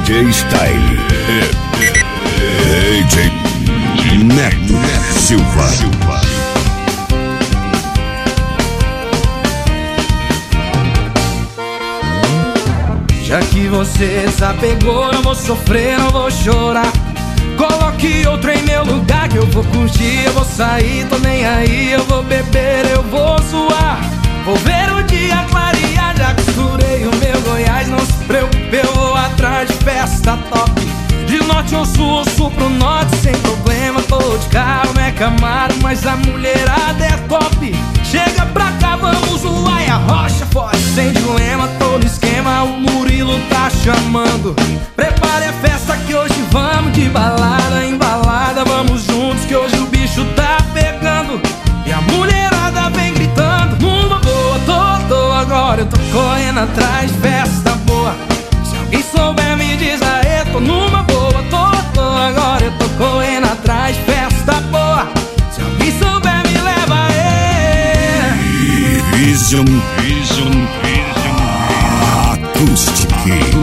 DJ Style DJ Neto Silva. Já que você desapegou, não vou sofrer, não vou chorar. Coloque outro em meu lugar que eu vou curtir, eu vou sair, tô nem aí. Eu vou beber, eu vou suar, vou ver o dia clarear. Já costurei o meu Goiás, não se preocupe, eu vou atrás de festa top. De norte ao sul pro norte, sem problema. Tô de carro, não é Camaro, mas a mulherada é top. Chega pra cá, vamos zoar e a rocha forte, sem dilema. Tô no esquema, o Murilo tá chamando. Prepare a festa que hoje vamos de balada em balada. Vamos juntos que hoje o bicho tá pegando. E a mulherada vem gritando, numa boa, tô agora eu tô correndo atrás de festa boa. Se alguém souber me diz aí, tô numa boa, tô agora eu tô correndo atrás de festa boa. Se alguém souber me leva aí. Vision Acoustic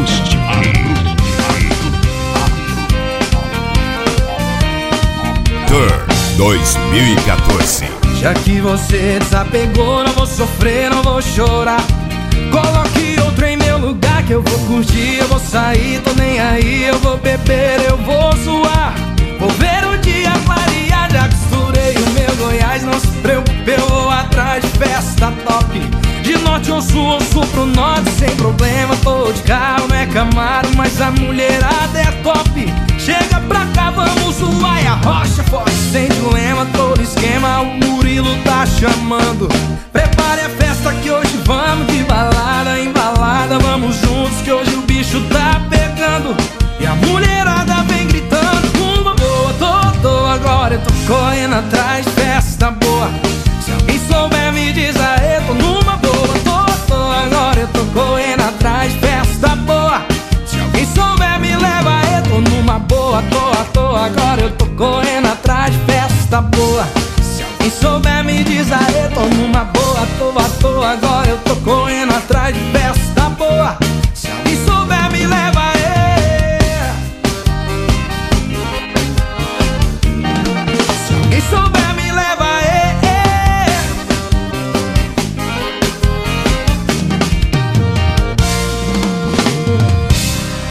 2014. Já que você desapegou, não vou sofrer, não vou chorar. Coloque outro em meu lugar que eu vou curtir, eu vou sair, tô nem aí. Eu vou beber, eu vou suar, vou ver o dia clarear. Já costurei o meu Goiás, não se preocupe, eu vou atrás de festa top. De norte ao sul pro norte, sem problema. Tô de carro, não é Camaro, mas a mulherada é top. Chega pra cá, vamos zoar e a rocha forte, sem dilema. Tô no esquema, o Murilo tá chamando. Prepare a festa que hoje vamos de balada em balada. Vamos juntos que hoje o bicho tá pegando. E a mulherada vem gritando, uma boa, tô agora eu tô correndo atrás de festa boa. Se alguém souber me diz aí, tô numa boa, tô agora eu tô correndo atrás de festa boa. Se alguém souber me leva aí, tô numa boa, tô agora eu tô correndo atrás de festa boa. Se alguém souber me diz aí, tô numa boa, tô agora eu tô correndo atrás de festa